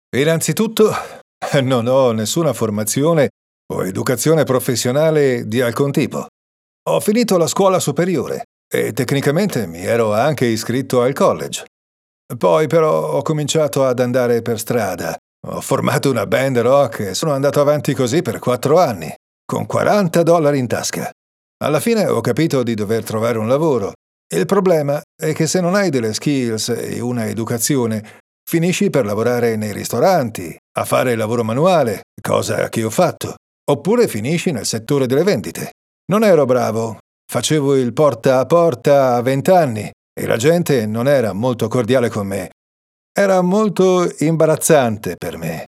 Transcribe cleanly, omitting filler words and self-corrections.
Innanzitutto, non ho nessuna formazione o educazione professionale di alcun tipo. Ho finito la scuola superiore e tecnicamente mi ero anche iscritto al college. Poi però ho cominciato ad andare per strada. Ho formato una band rock e sono andato avanti così per 4 anni, con $40 in tasca. Alla fine ho capito di dover trovare un lavoro. Il problema è che se non hai delle skills e una educazione, finisci per lavorare nei ristoranti, a fare il lavoro manuale, cosa che ho fatto. Oppure finisci nel settore delle vendite. Non ero bravo. Facevo il porta a porta a 20 anni e la gente non era molto cordiale con me. Era molto imbarazzante per me.